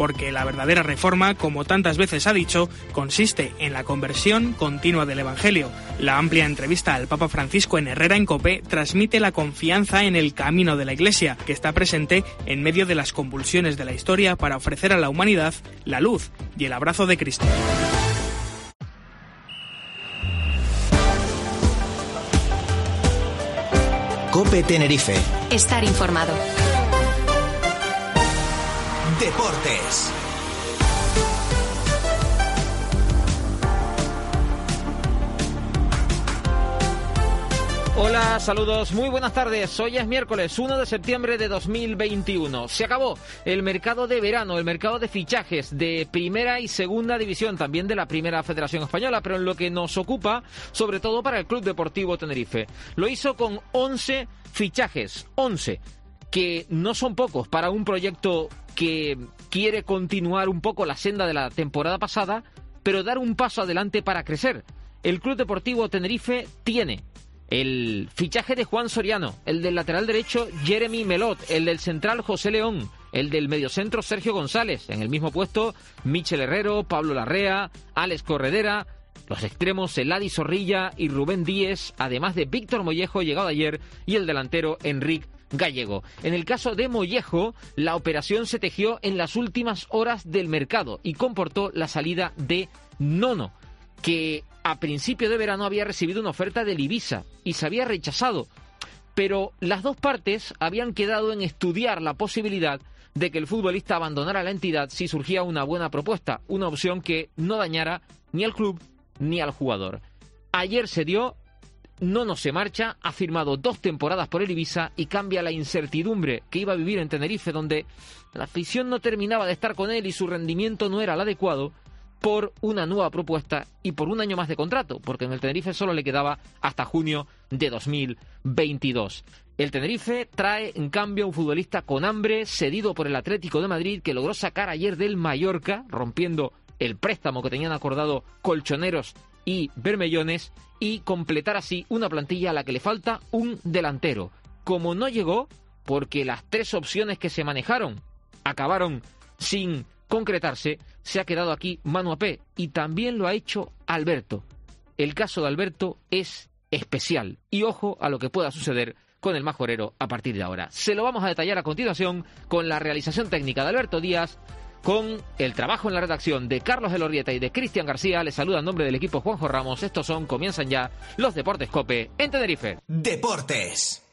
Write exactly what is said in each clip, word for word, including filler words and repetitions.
porque la verdadera reforma, como tantas veces ha dicho, consiste en la conversión continua del Evangelio. La amplia entrevista al Papa Francisco en Herrera en COPE transmite la confianza en el camino de la Iglesia, que está presente en medio de las convulsiones de la historia para ofrecer a la humanidad la luz y el abrazo de Cristo. COPE Tenerife. Estar informado. Deportes. Hola, saludos, muy buenas tardes. Hoy es miércoles uno de septiembre de dos mil veintiuno. Se acabó el mercado de verano, el mercado de fichajes de primera y segunda división, también de la primera Federación Española, pero en lo que nos ocupa, sobre todo para el Club Deportivo Tenerife. Lo hizo con once fichajes, once, que no son pocos para un proyecto que quiere continuar un poco la senda de la temporada pasada, pero dar un paso adelante para crecer. El Club Deportivo Tenerife tiene el fichaje de Juan Soriano, el del lateral derecho Jeremy Melot, el del central José León, el del mediocentro Sergio González, en el mismo puesto Michel Herrero, Pablo Larrea, Alex Corredera, los extremos Eladi Zorrilla y Rubén Díez, además de Víctor Mollejo, llegado ayer, y el delantero Enric Gallego. En el caso de Mollejo, la operación se tejió en las últimas horas del mercado y comportó la salida de Nono, que a principio de verano había recibido una oferta del Ibiza y se había rechazado, pero las dos partes habían quedado en estudiar la posibilidad de que el futbolista abandonara la entidad si surgía una buena propuesta, una opción que no dañara ni al club ni al jugador. Ayer se dio, Nono se marcha, ha firmado dos temporadas por el Ibiza y cambia la incertidumbre que iba a vivir en Tenerife, donde la afición no terminaba de estar con él y su rendimiento no era el adecuado, por una nueva propuesta y por un año más de contrato, porque en el Tenerife solo le quedaba hasta junio de dos mil veintidós. El Tenerife trae, en cambio, un futbolista con hambre, cedido por el Atlético de Madrid, que logró sacar ayer del Mallorca, rompiendo el préstamo que tenían acordado Colchoneros y Bermellones, y completar así una plantilla a la que le falta un delantero. Como no llegó, porque las tres opciones que se manejaron acabaron sin concretarse, se ha quedado aquí Manu Apé, y también lo ha hecho Alberto. El caso de Alberto es especial, y ojo a lo que pueda suceder con el majorero a partir de ahora. Se lo vamos a detallar a continuación con la realización técnica de Alberto Díaz, con el trabajo en la redacción de Carlos Elorrieta y de Cristian García. Les saluda en nombre del equipo Juanjo Ramos. Estos son, comienzan ya los Deportes COPE en Tenerife. Deportes.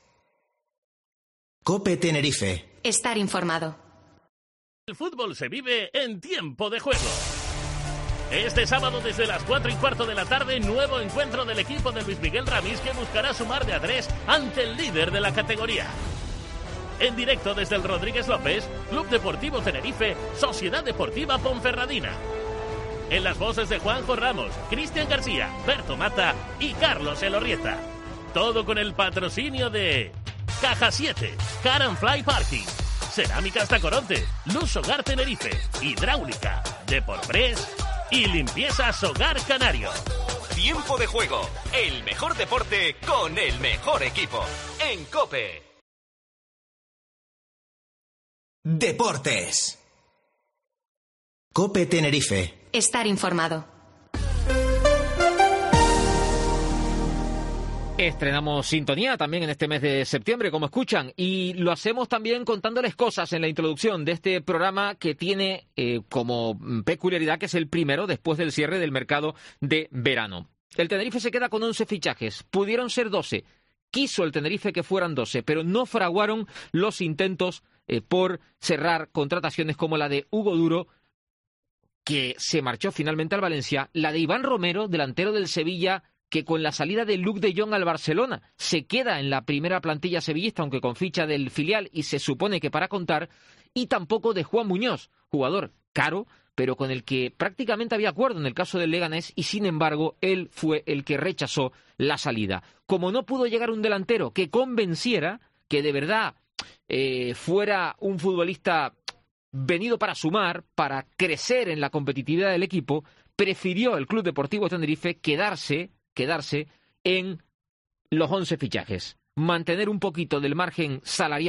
COPE Tenerife. Estar informado. El fútbol se vive en tiempo de juego. Este sábado desde las cuatro y cuarto de la tarde, nuevo encuentro del equipo de Luis Miguel Ramis, que buscará sumar de a tres ante el líder de la categoría. En directo desde el Rodríguez López, Club Deportivo Tenerife, Sociedad Deportiva Ponferradina. En las voces de Juanjo Ramos, Cristian García, Berto Mata y Carlos Elorrieta. Todo con el patrocinio de Caja siete, Car and Fly Parking, Cerámicas Tacoronte, Luz Hogar Tenerife, Hidráulica, Deporpress y Limpiezas Hogar Canario. Tiempo de juego, el mejor deporte con el mejor equipo. En COPE. Deportes. COPE Tenerife. Estar informado. Estrenamos sintonía también en este mes de septiembre, como escuchan, y lo hacemos también contándoles cosas en la introducción de este programa que tiene eh, como peculiaridad que es el primero después del cierre del mercado de verano. El Tenerife se queda con once fichajes, pudieron ser doce, quiso el Tenerife que fueran doce, pero no fraguaron los intentos eh, por cerrar contrataciones como la de Hugo Duro, que se marchó finalmente al Valencia, la de Iván Romero, delantero del Sevilla, que con la salida de Luc de Jong al Barcelona se queda en la primera plantilla sevillista, aunque con ficha del filial y se supone que para contar, y tampoco de Juan Muñoz, jugador caro, pero con el que prácticamente había acuerdo en el caso del Leganés, y sin embargo él fue el que rechazó la salida. Como no pudo llegar un delantero que convenciera, que de verdad eh, fuera un futbolista venido para sumar, para crecer en la competitividad del equipo, prefirió el Club Deportivo Tenerife quedarse quedarse en los once fichajes, mantener un poquito del margen salarial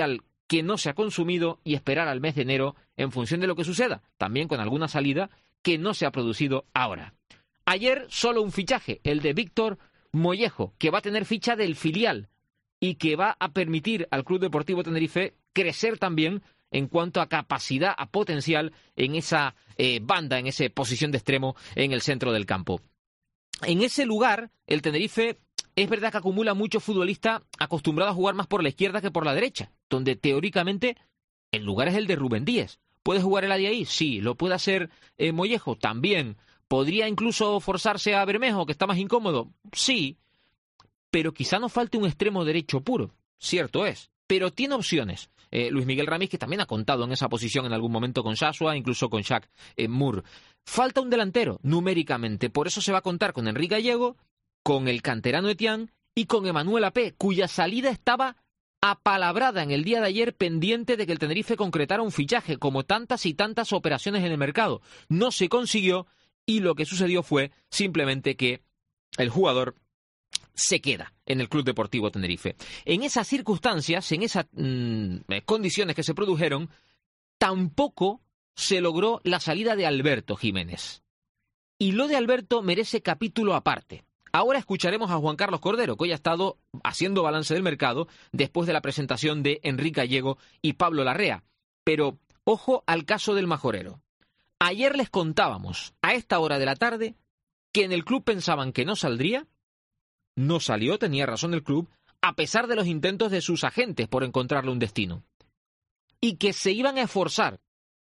que no se ha consumido y esperar al mes de enero en función de lo que suceda, también con alguna salida que no se ha producido ahora. Ayer solo un fichaje, el de Víctor Mollejo, que va a tener ficha del filial y que va a permitir al Club Deportivo Tenerife crecer también en cuanto a capacidad, a potencial en esa eh, banda, en esa posición de extremo en el centro del campo. En ese lugar, el Tenerife es verdad que acumula muchos futbolistas acostumbrados a jugar más por la izquierda que por la derecha, donde teóricamente el lugar es el de Rubén Díez. ¿Puede jugar el ahí? Sí. ¿Lo puede hacer eh, Mollejo? También. ¿Podría incluso forzarse a Bermejo, que está más incómodo? Sí. Pero quizá nos falte un extremo derecho puro. Cierto es. Pero tiene opciones. Eh, Luis Miguel Ramírez, que también ha contado en esa posición en algún momento con Shashua, incluso con Shaq eh, Moore. Falta un delantero, numéricamente. Por eso se va a contar con Enrique Gallego, con el canterano Etienne y con Emanuel Apé, cuya salida estaba apalabrada en el día de ayer, pendiente de que el Tenerife concretara un fichaje, como tantas y tantas operaciones en el mercado. No se consiguió y lo que sucedió fue simplemente que el jugador se queda en el Club Deportivo Tenerife. En esas circunstancias, en esas mmm, condiciones que se produjeron, tampoco se logró la salida de Alberto Jiménez. Y lo de Alberto merece capítulo aparte. Ahora escucharemos a Juan Carlos Cordero, que hoy ha estado haciendo balance del mercado después de la presentación de Enrique Gallego y Pablo Larrea. Pero ojo al caso del majorero. Ayer les contábamos, a esta hora de la tarde, que en el club pensaban que no saldría. No salió, tenía razón el club, a pesar de los intentos de sus agentes por encontrarle un destino. Y que se iban a esforzar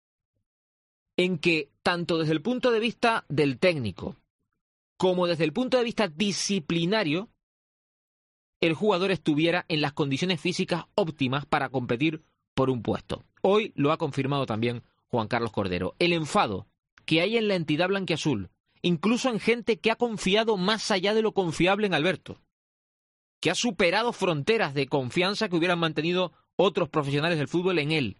en que, tanto desde el punto de vista del técnico, como desde el punto de vista disciplinario, el jugador estuviera en las condiciones físicas óptimas para competir por un puesto. Hoy lo ha confirmado también Juan Carlos Cordero. El enfado que hay en la entidad blanquiazul, incluso en gente que ha confiado más allá de lo confiable en Alberto, que ha superado fronteras de confianza que hubieran mantenido otros profesionales del fútbol en él,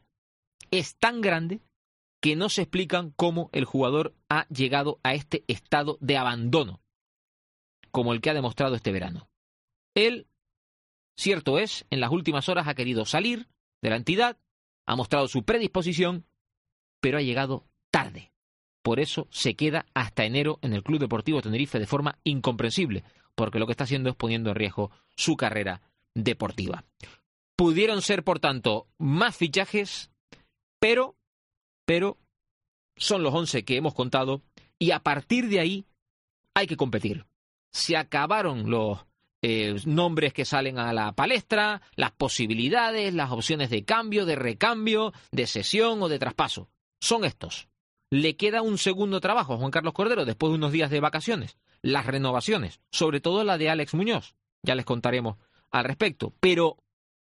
es tan grande que no se explican cómo el jugador ha llegado a este estado de abandono, como el que ha demostrado este verano. Él, cierto es, en las últimas horas ha querido salir de la entidad, ha mostrado su predisposición, pero ha llegado tarde. Por eso se queda hasta enero en el Club Deportivo Tenerife de forma incomprensible, porque lo que está haciendo es poniendo en riesgo su carrera deportiva. Pudieron ser, por tanto, más fichajes, pero, pero son los once que hemos contado y a partir de ahí hay que competir. Se acabaron los eh, nombres que salen a la palestra, las posibilidades, las opciones de cambio, de recambio, de cesión o de traspaso. Son estos. Le queda un segundo trabajo a Juan Carlos Cordero después de unos días de vacaciones. Las renovaciones, sobre todo la de Alex Muñoz. Ya les contaremos al respecto. Pero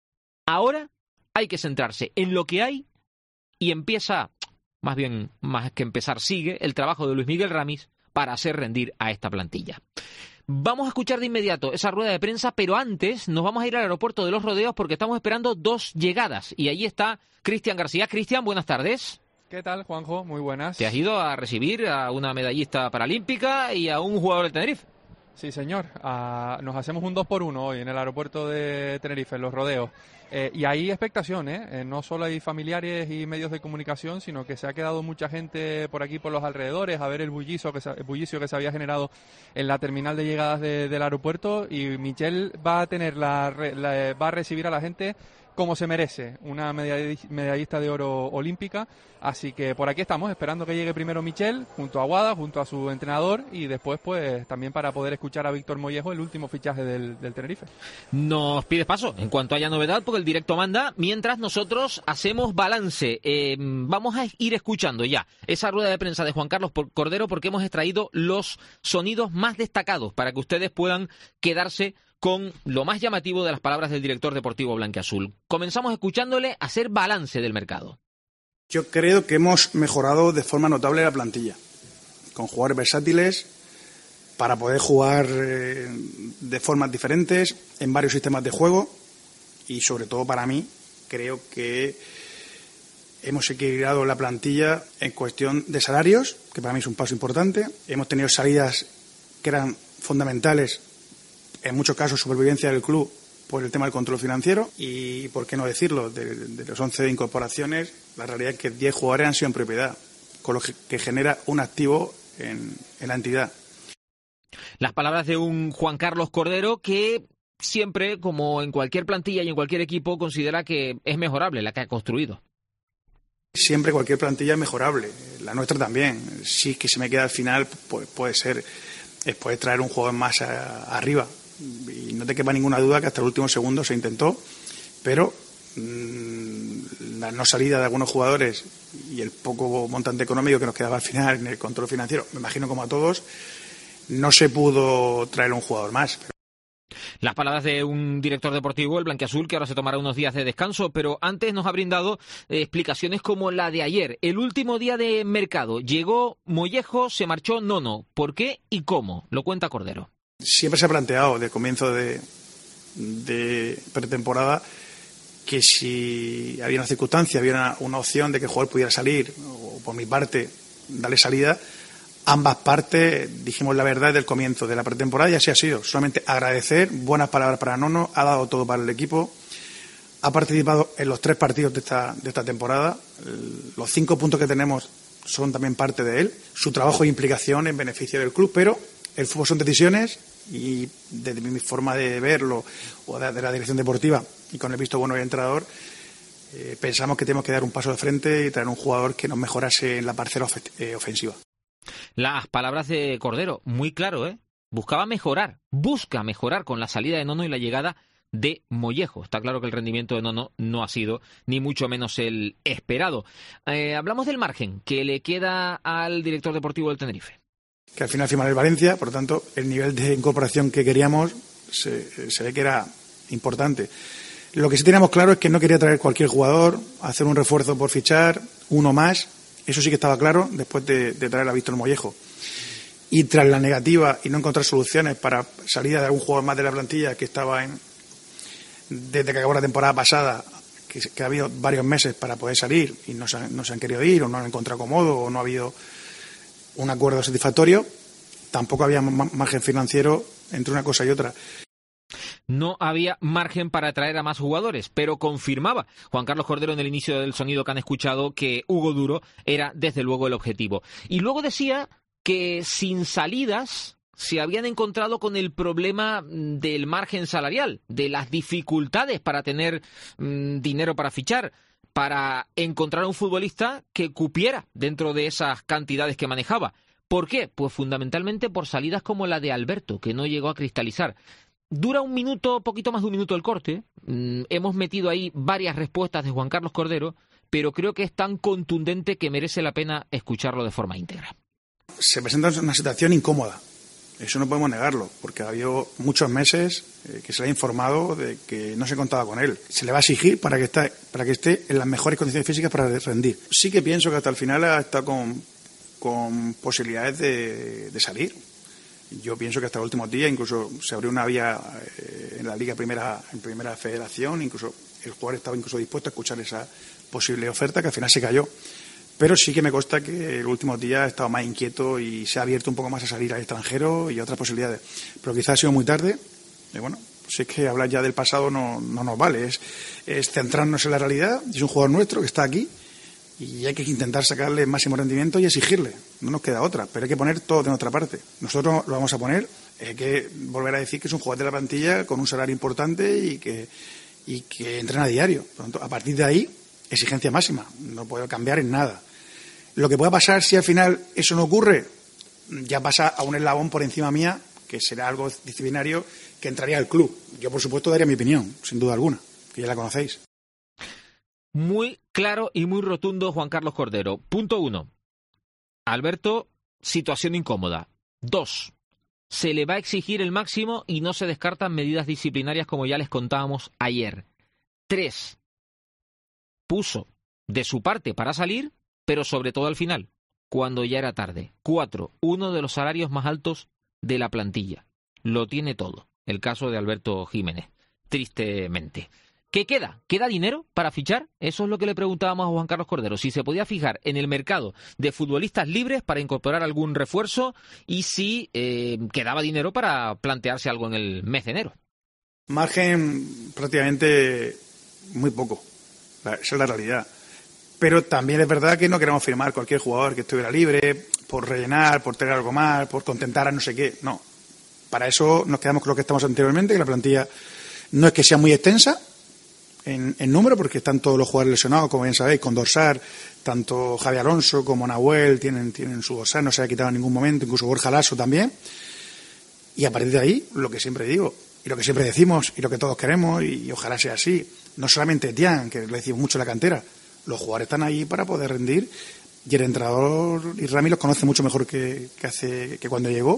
ahora hay que centrarse en lo que hay y empieza, más bien, más que empezar, sigue el trabajo de Luis Miguel Ramírez para hacer rendir a esta plantilla. Vamos a escuchar de inmediato esa rueda de prensa, pero antes nos vamos a ir al aeropuerto de Los Rodeos porque estamos esperando dos llegadas. Y ahí está Cristian García. Cristian, buenas tardes. ¿Qué tal, Juanjo? Muy buenas. Te has ido a recibir a una medallista paralímpica y a un jugador del Tenerife. Sí, señor. Uh, nos hacemos un dos por uno hoy en el aeropuerto de Tenerife, en Los Rodeos. Eh, y hay expectación, ¿eh? Eh, no solo hay familiares y medios de comunicación, sino que se ha quedado mucha gente por aquí, por los alrededores, a ver el bullicio que se, el bullicio que se había generado en la terminal de llegadas de, del aeropuerto. Y Michel va a tener la, la, va a recibir a la gente como se merece, una medallista de oro olímpica. Así que por aquí estamos esperando que llegue primero Michel, junto a Guada, junto a su entrenador, y después pues también para poder escuchar a Víctor Mollejo, el último fichaje del, del Tenerife. Nos pides paso en cuanto haya novedad, porque el directo manda, mientras nosotros hacemos balance. Eh, vamos a ir escuchando ya esa rueda de prensa de Juan Carlos Cordero, porque hemos extraído los sonidos más destacados para que ustedes puedan quedarse con lo más llamativo de las palabras del director deportivo blanquiazul. Comenzamos escuchándole hacer balance del mercado. Yo creo que hemos mejorado de forma notable la plantilla, con jugadores versátiles, para poder jugar eh, de formas diferentes, en varios sistemas de juego, y sobre todo para mí, creo que hemos equilibrado la plantilla en cuestión de salarios, que para mí es un paso importante. Hemos tenido salidas que eran fundamentales, en muchos casos supervivencia del club, por el tema del control financiero y, por qué no decirlo, de, de los once incorporaciones, la realidad es que diez jugadores han sido en propiedad, con lo que, que genera un activo en, en la entidad. Las palabras de un Juan Carlos Cordero que siempre, como en cualquier plantilla y en cualquier equipo, considera que es mejorable la que ha construido. Siempre cualquier plantilla es mejorable, la nuestra también. Sí que se me queda al final, pues puede ser, es poder traer un jugador más a, arriba. Y no te quepa ninguna duda que hasta el último segundo se intentó, pero mmm, la no salida de algunos jugadores y el poco montante económico que nos quedaba al final en el control financiero, me imagino como a todos, no se pudo traer un jugador más. Las palabras de un director deportivo, el blanquiazul, que ahora se tomará unos días de descanso, pero antes nos ha brindado eh, explicaciones como la de ayer. El último día de mercado, llegó Mollejo, se marchó Nono. ¿Por qué y cómo? Lo cuenta Cordero. Siempre se ha planteado de comienzo de, de pretemporada que si había una circunstancia, había una, una opción de que el jugador pudiera salir, o por mi parte, darle salida, ambas partes dijimos la verdad desde el comienzo de la pretemporada y así ha sido. Solamente agradecer, buenas palabras para Nono, ha dado todo para el equipo, ha participado en los tres partidos de esta, de esta temporada, los cinco puntos que tenemos son también parte de él, su trabajo e implicación en beneficio del club, pero el fútbol son decisiones y desde mi forma de verlo o de, de la dirección deportiva y con el visto bueno del entrenador, eh, pensamos que tenemos que dar un paso de frente y traer un jugador que nos mejorase en la parcela of- eh, ofensiva. Las palabras de Cordero, muy claro, ¿eh? Buscaba mejorar, busca mejorar con la salida de Nono y la llegada de Mollejo. Está claro que el rendimiento de Nono no ha sido ni mucho menos el esperado. Eh, hablamos del margen que le queda al director deportivo del Tenerife. Que al final firma el Valencia, por lo tanto, el nivel de incorporación que queríamos se, se ve que era importante. Lo que sí teníamos claro es que no quería traer cualquier jugador, hacer un refuerzo por fichar, uno más. Eso sí que estaba claro después de, de traer a Víctor Mollejo. Y tras la negativa y no encontrar soluciones para salida de algún jugador más de la plantilla que estaba en desde que acabó la temporada pasada, que, que ha habido varios meses para poder salir y no se, han, no se han querido ir o no han encontrado cómodo o no ha habido un acuerdo satisfactorio, tampoco había margen financiero entre una cosa y otra. No había margen para atraer a más jugadores, pero confirmaba Juan Carlos Cordero en el inicio del sonido que han escuchado que Hugo Duro era desde luego el objetivo. Y luego decía que sin salidas se habían encontrado con el problema del margen salarial, de las dificultades para tener mmm, dinero para fichar, para encontrar un futbolista que cupiera dentro de esas cantidades que manejaba. ¿Por qué? Pues fundamentalmente por salidas como la de Alberto, que no llegó a cristalizar. Dura un minuto, poquito más de un minuto el corte. Mm, hemos metido ahí varias respuestas de Juan Carlos Cordero, pero creo que es tan contundente que merece la pena escucharlo de forma íntegra. Se presenta una situación incómoda. Eso no podemos negarlo, porque ha habido muchos meses eh, que se le ha informado de que no se contaba con él. Se le va a exigir para que, está, para que esté en las mejores condiciones físicas para rendir. Sí que pienso que hasta el final ha estado con, con posibilidades de, de salir. Yo pienso que hasta los últimos días incluso se abrió una vía eh, en la Liga Primera, en Primera Federación, incluso el jugador estaba incluso dispuesto a escuchar esa posible oferta que al final se cayó. Pero sí que me consta que en los últimos días ha estado más inquieto y se ha abierto un poco más a salir al extranjero y a otras posibilidades. Pero quizás ha sido muy tarde. Y bueno, pues es que hablar ya del pasado no, no nos vale. Es, es centrarnos en la realidad. Es un jugador nuestro que está aquí y hay que intentar sacarle el máximo rendimiento y exigirle. No nos queda otra, pero hay que poner todo de nuestra parte. Nosotros lo vamos a poner. Hay que volver a decir que es un jugador de la plantilla con un salario importante y que, y que entrena a diario. Por lo tanto, a partir de ahí, exigencia máxima. No puedo cambiar en nada. Lo que pueda pasar si al final eso no ocurre, ya pasa a un eslabón por encima mía, que será algo disciplinario que entraría al club. Yo, por supuesto, daría mi opinión, sin duda alguna, que ya la conocéis. Muy claro y muy rotundo Juan Carlos Cordero. Punto uno. Alberto, situación incómoda. Dos. Se le va a exigir el máximo y no se descartan medidas disciplinarias como ya les contábamos ayer. Tres. Puso de su parte para salir, pero sobre todo al final, cuando ya era tarde. Cuatro. Uno de los salarios más altos de la plantilla. Lo tiene todo. El caso de Alberto Jiménez. Tristemente. ¿Qué queda? ¿Queda dinero para fichar? Eso es lo que le preguntábamos a Juan Carlos Cordero. Si se podía fijar en el mercado de futbolistas libres para incorporar algún refuerzo y si eh, quedaba dinero para plantearse algo en el mes de enero. Margen prácticamente muy poco, esa es la realidad. Pero también es verdad que no queremos firmar cualquier jugador que estuviera libre, por rellenar, por tener algo más, por contentar a no sé qué. No. Para eso nos quedamos con lo que estamos anteriormente, que la plantilla no es que sea muy extensa en, en número, porque están todos los jugadores lesionados, como bien sabéis, con dorsal, tanto Javi Alonso como Nahuel tienen, tienen su dorsal, no se ha quitado en ningún momento, incluso Borja Lasso también. Y a partir de ahí, lo que siempre digo, y lo que siempre decimos, y lo que todos queremos, y, y ojalá sea así, no solamente Etienne, que le decimos mucho en la cantera, los jugadores están ahí para poder rendir, y el entrenador Rami los conoce mucho mejor que, que hace que cuando llegó.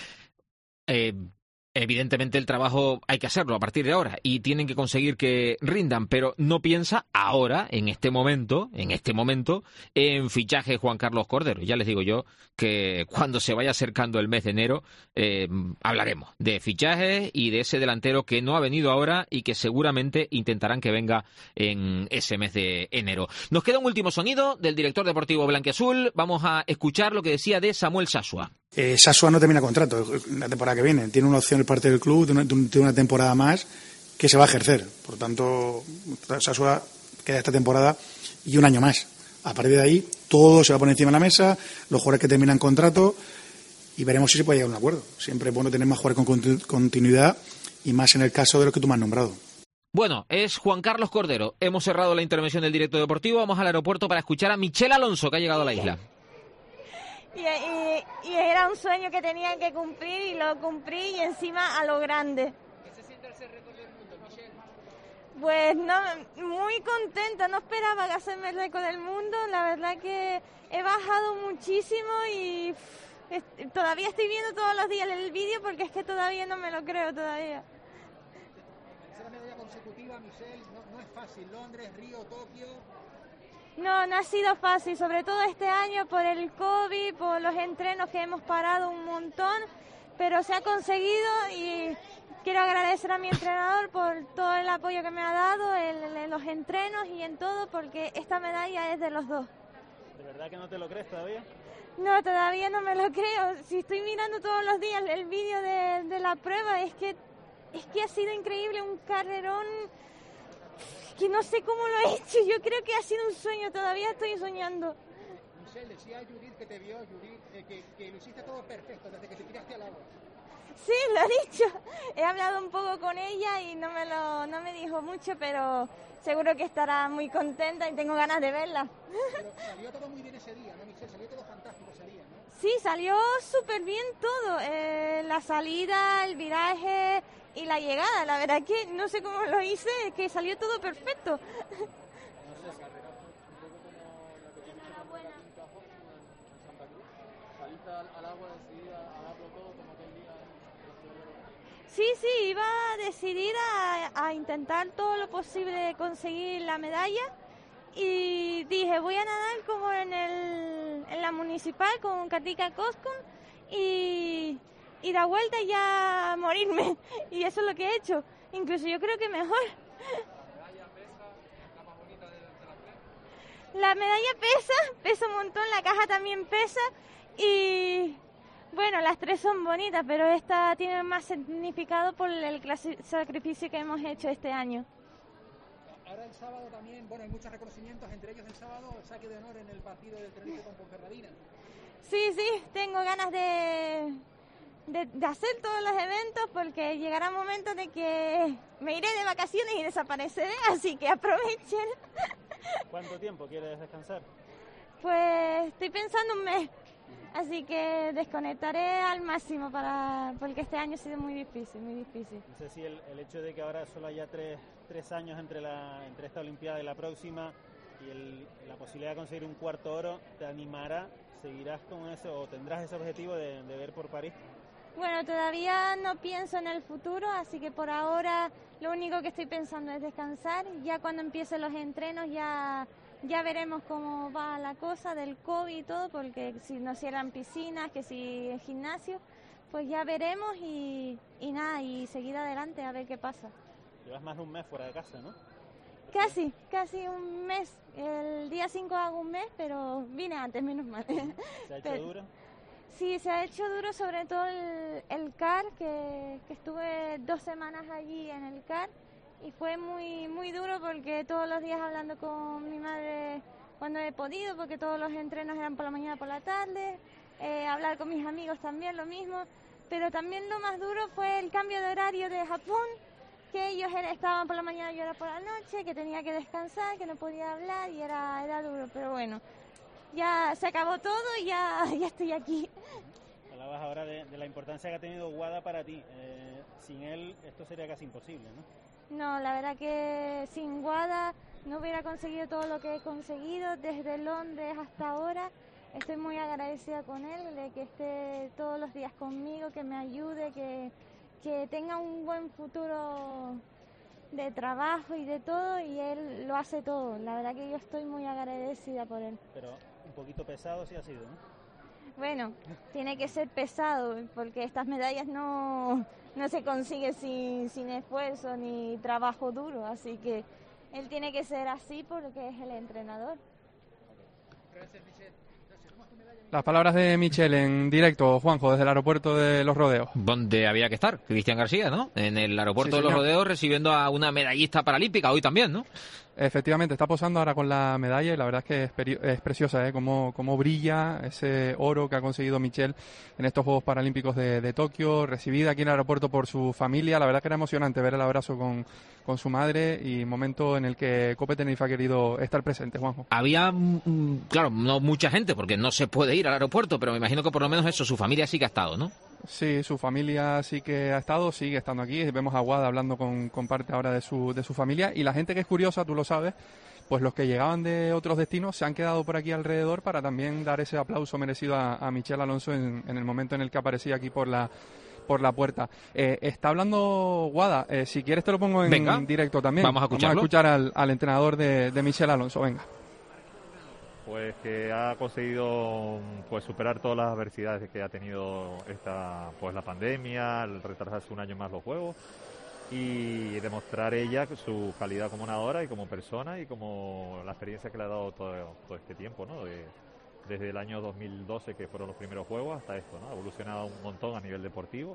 Eh, evidentemente el trabajo hay que hacerlo a partir de ahora y tienen que conseguir que rindan, pero no piensa ahora, en este momento, en este momento, en fichaje Juan Carlos Cordero. Ya les digo yo que cuando se vaya acercando el mes de enero eh, hablaremos de fichajes y de ese delantero que no ha venido ahora y que seguramente intentarán que venga en ese mes de enero. Nos queda un último sonido del director deportivo blanquiazul. Vamos a escuchar lo que decía de Samuel Sasua. Eh, Sasua no termina contrato la temporada que viene. Tiene una opción en parte del club de una, de una temporada más que se va a ejercer. Por tanto, Sasua queda esta temporada y un año más. A partir de ahí, todo se va a poner encima de la mesa, los jugadores que terminan contrato, y veremos si se puede llegar a un acuerdo. Siempre es bueno tener más jugadores con continuidad y más en el caso de los que tú me has nombrado. Bueno, es Juan Carlos Cordero. Hemos cerrado la intervención del directo deportivo. Vamos al aeropuerto para escuchar a Michel Alonso, que ha llegado a la isla. Y, y, y era un sueño que tenía que cumplir y lo cumplí, y encima a lo grande. ¿Qué se siente al ser récord del mundo, Michelle? Pues no, muy contenta, no esperaba hacerme el récord del mundo. La verdad que he bajado muchísimo y pff, todavía estoy viendo todos los días el vídeo porque es que todavía no me lo creo todavía. Tercera medalla consecutiva, Michelle, no, no es fácil. Londres, Río, Tokio. No, no ha sido fácil, sobre todo este año por el COVID, por los entrenos que hemos parado un montón, pero se ha conseguido y quiero agradecer a mi entrenador por todo el apoyo que me ha dado en, en los entrenos y en todo, porque esta medalla es de los dos. ¿De verdad que no te lo crees todavía? No, todavía no me lo creo. Si estoy mirando todos los días el vídeo de, de la prueba, es que, es que ha sido increíble, un carrerón que no sé cómo lo he hecho. Yo creo que ha sido un sueño, todavía estoy soñando. Michelle, decía a Judith que te vio, Judith, eh, que, que lo hiciste todo perfecto desde que te tiraste al agua. Sí, lo he dicho. He hablado un poco con ella y no me lo no me dijo mucho, pero seguro que estará muy contenta y tengo ganas de verla. Pero salió todo muy bien ese día, ¿no, Michelle? Salió todo fantástico ese día, ¿no? Sí, salió súper bien todo. Eh, la salida, el viraje y la llegada. La verdad que no sé cómo lo hice, que salió todo perfecto. Sí, sí, iba decidida a, a intentar todo lo posible de conseguir la medalla y dije, voy a nadar como en, el, en la municipal con Katika Koskun y, y da vuelta y ya morirme. Y eso es lo que he hecho, incluso yo creo que mejor. La medalla pesa, pesa un montón, la caja también pesa y... Bueno, las tres son bonitas, pero esta tiene más significado por el sacrificio que hemos hecho este año. Ahora el sábado también, bueno, hay muchos reconocimientos, entre ellos el sábado saque de honor en el partido del Tenerife con Ponferradina. Sí, sí, tengo ganas de, de, de hacer todos los eventos porque llegará un momento de que me iré de vacaciones y desapareceré, así que aprovechen. ¿Cuánto tiempo quieres descansar? Pues estoy pensando un mes. Así que desconectaré al máximo para porque este año ha sido muy difícil, muy difícil. No sé si el, el hecho de que ahora solo haya tres, tres años entre, la, entre esta Olimpiada y la próxima y el, la posibilidad de conseguir un cuarto oro, ¿te animará? ¿Seguirás con eso o tendrás ese objetivo de, de ver por París? Bueno, todavía no pienso en el futuro, así que por ahora lo único que estoy pensando es descansar. Ya cuando empiecen los entrenos ya... Ya veremos cómo va la cosa del COVID y todo, porque si nos cierran piscinas, que si el gimnasio, pues ya veremos y, y nada, y seguir adelante a ver qué pasa. Llevas más de un mes fuera de casa, ¿no? Casi, casi un mes. El día cinco hago un mes, pero vine antes, menos mal. ¿Se ha hecho pero, duro? Sí, se ha hecho duro, sobre todo el, el C A R, que, que estuve dos semanas allí en el C A R, y fue muy muy duro porque todos los días hablando con mi madre cuando he podido, porque todos los entrenos eran por la mañana, por la tarde, eh, hablar con mis amigos también lo mismo, pero también lo más duro fue el cambio de horario de Japón, que ellos estaban por la mañana y yo era por la noche, que tenía que descansar, que no podía hablar y era, era duro, pero bueno. Ya se acabó todo y ya, ya estoy aquí. Hablabas ahora de, de la importancia que ha tenido Wada para ti. Eh, sin él esto sería casi imposible, ¿no? No, la verdad que sin Wada no hubiera conseguido todo lo que he conseguido desde Londres hasta ahora. Estoy muy agradecida con él, de que esté todos los días conmigo, que me ayude, que, que tenga un buen futuro de trabajo y de todo, y él lo hace todo. La verdad que yo estoy muy agradecida por él. Pero un poquito pesado sí ha sido, ¿no? Bueno, tiene que ser pesado, porque estas medallas no, no se consiguen sin, sin esfuerzo ni trabajo duro, así que él tiene que ser así porque es el entrenador. Las palabras de Michel en directo, Juanjo, desde el aeropuerto de Los Rodeos. Donde había que estar, Cristian García, ¿no? En el aeropuerto Sí, de Los señor. Rodeos, recibiendo a una medallista paralímpica hoy también, ¿no? Efectivamente, está posando ahora con la medalla y la verdad es que es, peri- es preciosa, ¿eh? Cómo, cómo brilla ese oro que ha conseguido Michel en estos Juegos Paralímpicos de, de Tokio, recibida aquí en el aeropuerto por su familia. La verdad que era emocionante ver el abrazo con, con su madre y momento en el que Cope Tenerife ha querido estar presente, Juanjo. Había, mm, claro, no mucha gente, porque no se puede ir al aeropuerto, pero me imagino que por lo menos eso, su familia sí que ha estado, ¿no? Sí, su familia sí que ha estado, sigue estando aquí. Vemos a Wada hablando con, con parte ahora de su, de su familia. Y la gente que es curiosa, tú lo sabes, pues los que llegaban de otros destinos se han quedado por aquí alrededor para también dar ese aplauso merecido a, a Michel Alonso en, en el momento en el que aparecía aquí por la por la puerta. Eh, está hablando Wada, eh, si quieres te lo pongo en Venga, directo también. vamos a escucharlo. Vamos a escuchar al, al entrenador de, de Michel Alonso, venga. Pues que ha conseguido pues superar todas las adversidades que ha tenido esta pues la pandemia, el retrasarse un año más los juegos y demostrar ella su calidad como nadadora y como persona y como la experiencia que le ha dado todo, todo este tiempo, ¿no? De, desde el año dos mil doce que fueron los primeros juegos hasta esto, ¿no? Ha evolucionado un montón a nivel deportivo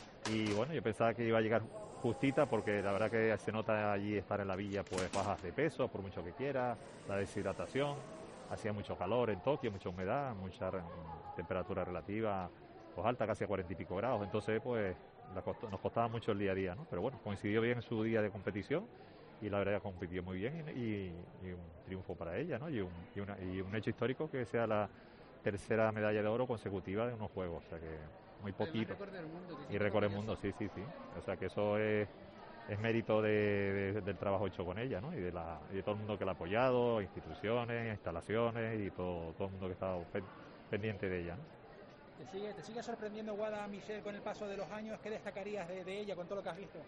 y bueno, yo pensaba que iba a llegar justita porque la verdad que se nota allí estar en la villa pues bajas de peso por mucho que quiera, la deshidratación. Hacía mucho calor en Tokio, mucha humedad, mucha re- temperatura relativa, pues alta, casi a cuarenta y pico grados. Entonces, pues la costó- nos costaba mucho el día a día, ¿no? Pero bueno, coincidió bien en su día de competición y la verdad que compitió muy bien y, y, y un triunfo para ella, ¿no? Y un, y, una, y un hecho histórico que sea la tercera medalla de oro consecutiva de unos juegos, o sea que muy poquito. Y récord del mundo, sí, sí, sí. O sea que eso es... es mérito de, de, del trabajo hecho con ella, ¿no? Y de, la, y de todo el mundo que la ha apoyado, instituciones, instalaciones y todo, todo el mundo que está pendiente de ella, ¿no? ¿Te sigue, te sigue sorprendiendo Wada, Michel, con el paso de los años? ¿Qué destacarías de, de ella con todo lo que has visto?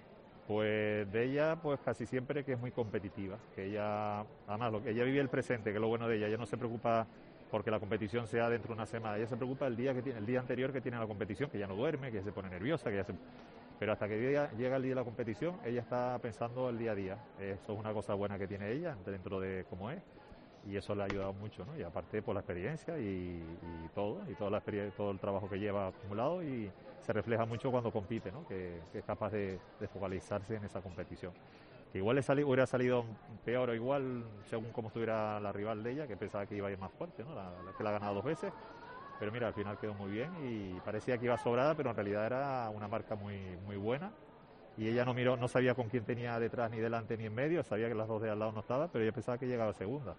Pues de ella, pues casi siempre que es muy competitiva, que ella, además, lo que ella vive el presente, que es lo bueno de ella, ella no se preocupa porque la competición sea dentro de una semana, ella se preocupa el día que tiene, el día anterior que tiene la competición, que ya no duerme, que ya se pone nerviosa, que ya se... Pero hasta que llega, llega el día de la competición, ella está pensando el día a día. Eso es una cosa buena que tiene ella dentro de cómo es y eso le ha ayudado mucho, ¿no? Y aparte por la experiencia y, y todo, y toda la experiencia, todo el trabajo que lleva acumulado y se refleja mucho cuando compite, ¿no? Que, que es capaz de, de focalizarse en esa competición. Que igual le sali, hubiera salido peor o igual según cómo estuviera la rival de ella, que pensaba que iba a ir más fuerte, ¿no? La, la que la ha ganado dos veces. Pero mira, al final quedó muy bien y parecía que iba sobrada, pero en realidad era una marca muy muy buena. Y ella no miró, no sabía con quién tenía detrás, ni delante, ni en medio, sabía que las dos de al lado no estaban, pero ella pensaba que llegaba segunda.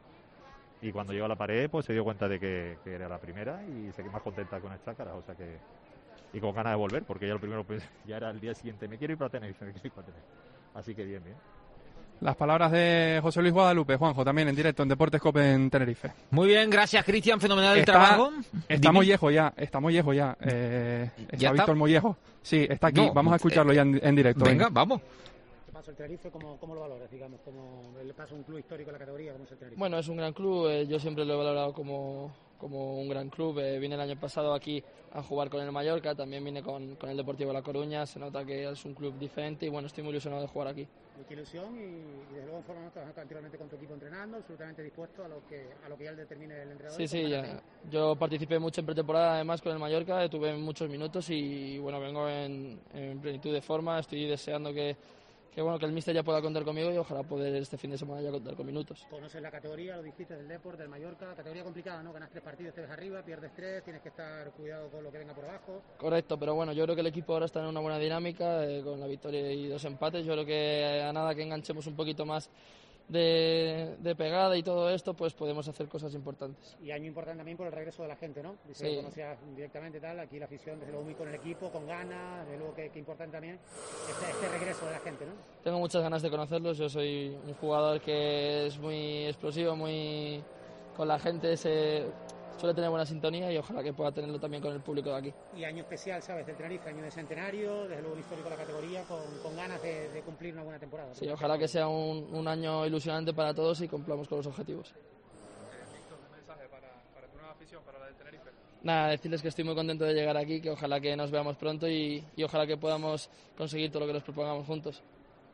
Y cuando llegó a la pared, pues se dio cuenta de que, que era la primera y se quedó más contenta con el chácara, o sea que... Y con ganas de volver, porque ya lo primero, pues, ya era el día siguiente, me quiero ir para Tenerife, me quiero ir para Tenerife. Así que bien, bien. Las palabras de José Luis Guadalupe, Juanjo, también en directo en Deportes Cope en Tenerife. Muy bien, gracias Cristian, fenomenal el Está- trabajo. Está Dime. Mollejo ya, está Mollejo ya. Eh, está ¿Ya está? Víctor Mollejo. Sí, está aquí. No, Vamos a escucharlo eh, ya en, en directo. Venga, vamos. ¿Qué pasó el Tenerife? ¿Cómo, cómo lo valoras, digamos? ¿Cómo le pasa a un club histórico en la categoría como es el Tenerife? Bueno, es un gran club, eh, yo siempre lo he valorado como, como un gran club. Eh, vine el año pasado aquí a jugar con el Mallorca, también vine con, con el Deportivo La Coruña, se nota que es un club diferente y bueno, estoy muy ilusionado de jugar aquí. Mucha ilusión y, y desde luego en forma no estás activamente con tu equipo entrenando, absolutamente dispuesto a lo que a lo que ya determine el entrenador. Sí, sí, ya, yo participé mucho en pretemporada además con el Mallorca, tuve muchos minutos y bueno, vengo en, en plenitud de forma, estoy deseando que que bueno que el míster ya pueda contar conmigo y ojalá poder este fin de semana ya contar con minutos. Conoces la categoría, lo dijiste del Depor, del Mallorca, categoría complicada, ¿no? Ganas tres partidos, te ves arriba, pierdes tres, tienes que estar cuidado con lo que venga por abajo. Correcto, pero bueno, yo creo que el equipo ahora está en una buena dinámica, eh, con la victoria y dos empates. Yo creo que a nada que enganchemos un poquito más de, de pegada y todo esto, pues podemos hacer cosas importantes. Y año importante también por el regreso de la gente, ¿no? Dice Sí. que conocías directamente tal, aquí la afición desde luego muy con el equipo, con ganas, desde luego que, que importante también este, este regreso de la gente, ¿no? Tengo muchas ganas de conocerlos, yo soy un jugador que es muy explosivo, muy con la gente, se suele tener buena sintonía y ojalá que pueda tenerlo también con el público de aquí. Y año especial, ¿sabes? Del Tenerife, año de centenario, desde luego histórico de la categoría, con, con ganas de, de cumplir una buena temporada. Sí, ojalá que sea un, un año ilusionante para todos y cumplamos con los objetivos. ¿Un mensaje para, para tu nueva afición, para la del Tenerife? Nada, decirles que estoy muy contento de llegar aquí, que ojalá que nos veamos pronto y, y ojalá que podamos conseguir todo lo que nos propongamos juntos.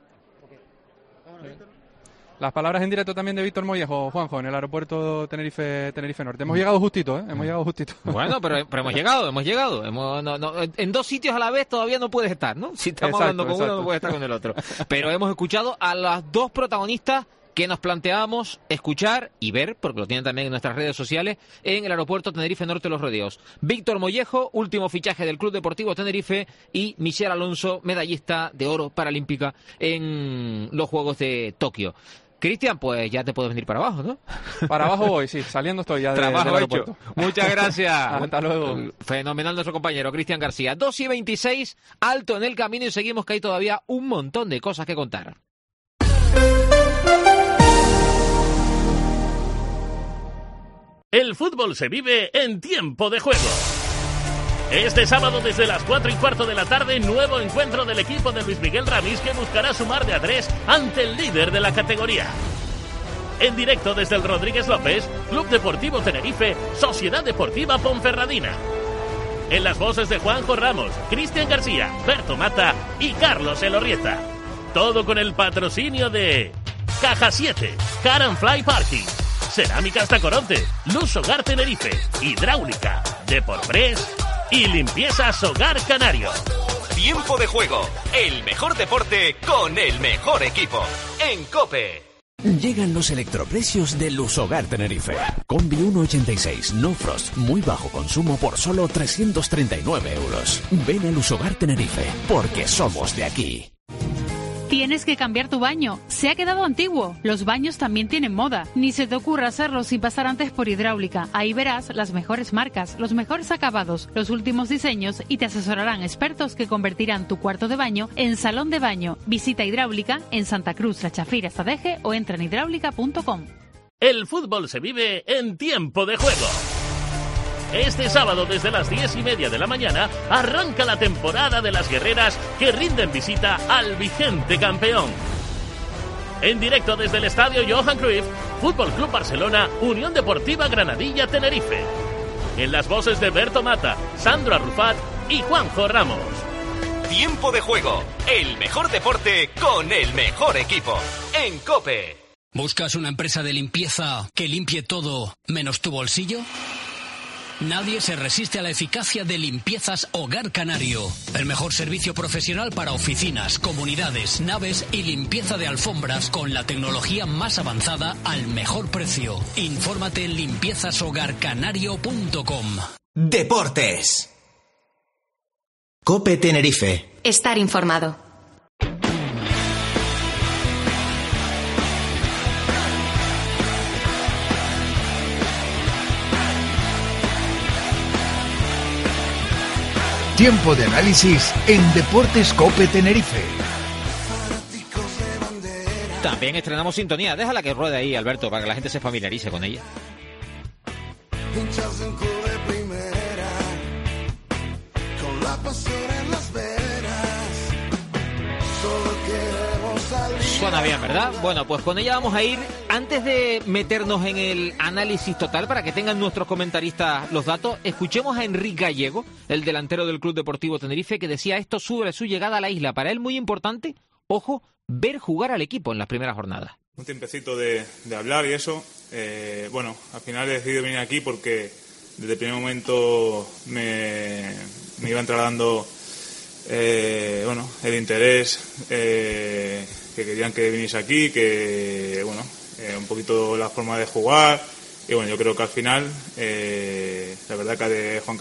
Vámonos, Víctor. Las palabras en directo también de Víctor Mollejo, Juanjo, en el aeropuerto Tenerife Tenerife Norte. Hemos llegado justito, ¿eh? Hemos llegado justito. Bueno, pero, pero hemos llegado, hemos llegado. Hemos, no, no, en dos sitios a la vez todavía no puedes estar, ¿no? Si estamos Exacto, hablando con exacto. uno, no puedes estar con el otro. Pero hemos escuchado a las dos protagonistas que nos planteábamos escuchar y ver, porque lo tienen también en nuestras redes sociales, en el aeropuerto Tenerife Norte Los Rodeos. Víctor Mollejo, último fichaje del Club Deportivo Tenerife, y Michelle Alonso, medallista de oro paralímpica en los Juegos de Tokio. Cristian, pues ya te puedes venir para abajo, ¿no? Para abajo voy, sí, saliendo estoy ya de, Trabajo del aeropuerto. hecho. Muchas gracias. Hasta luego. Fenomenal nuestro compañero Cristian García. dos y veintiséis, alto en el camino y seguimos que hay todavía un montón de cosas que contar. El fútbol se vive en tiempo de juego. Este sábado desde las cuatro y cuarto de la tarde, nuevo encuentro del equipo de Luis Miguel Ramís que buscará sumar de a tres ante el líder de la categoría. En directo desde el Rodríguez López, Club Deportivo Tenerife, Sociedad Deportiva Ponferradina. En las voces de Juanjo Ramos, Cristian García, Berto Mata y Carlos Elorrieta. Todo con el patrocinio de Caja siete, Car and Fly Parking, Cerámicas Tacoronte, Luz Hogar Tenerife, Hidráulica, Deporpress y Limpiezas Hogar Canario. Tiempo de juego, el mejor deporte con el mejor equipo. En COPE. Llegan los electroprecios de Lushogar Tenerife. Combi uno ochenta y seis, no frost, muy bajo consumo por solo trescientos treinta y nueve euros. Ven a Lushogar Tenerife, porque somos de aquí. Tienes que cambiar tu baño. Se ha quedado antiguo. Los baños también tienen moda. Ni se te ocurra hacerlo sin pasar antes por Hidráulica. Ahí verás las mejores marcas, los mejores acabados, los últimos diseños y te asesorarán expertos que convertirán tu cuarto de baño en salón de baño. Visita Hidráulica en Santa Cruz, La Chafira, Sadeje o entra en hidráulica punto com. El fútbol se vive en tiempo de juego. Este sábado desde las diez y media de la mañana arranca la temporada de las guerreras que rinden visita al vigente campeón. En directo desde el estadio Johan Cruyff, Fútbol Club Barcelona, Unión Deportiva Granadilla Tenerife. En las voces de Berto Mata, Sandro Arrufat y Juanjo Ramos. Tiempo de juego, el mejor deporte con el mejor equipo. En COPE. ¿Buscas una empresa de limpieza que limpie todo menos tu bolsillo? Nadie se resiste a la eficacia de Limpiezas Hogar Canario. El mejor servicio profesional para oficinas, comunidades, naves y limpieza de alfombras con la tecnología más avanzada al mejor precio. Infórmate en limpiezas hogar canario punto com. Deportes. COPE Tenerife. Estar informado. Tiempo de análisis en Deportes COPE Tenerife. También estrenamos sintonía. Déjala que ruede ahí, Alberto, para que la gente se familiarice con ella. Hinchas de un club de primera, con la pasión en las venas. Solo queremos salir. suena bien, ¿verdad? Bueno, pues con ella vamos a ir, antes de meternos en el análisis total, para que tengan nuestros comentaristas los datos, escuchemos a Enrique Gallego, el delantero del Club Deportivo Tenerife, que decía esto sobre su llegada a la isla. Para él muy importante, ojo, ver jugar al equipo en las primeras jornadas. Un tiempecito de, de hablar y eso. Eh, bueno, al final he decidido venir aquí porque desde el primer momento me, me iban trasladando eh, bueno, el interés, eh, que querían que viniese aquí, que bueno, eh, un poquito la forma de jugar. Y bueno, yo creo que al final, eh, la verdad que de Juan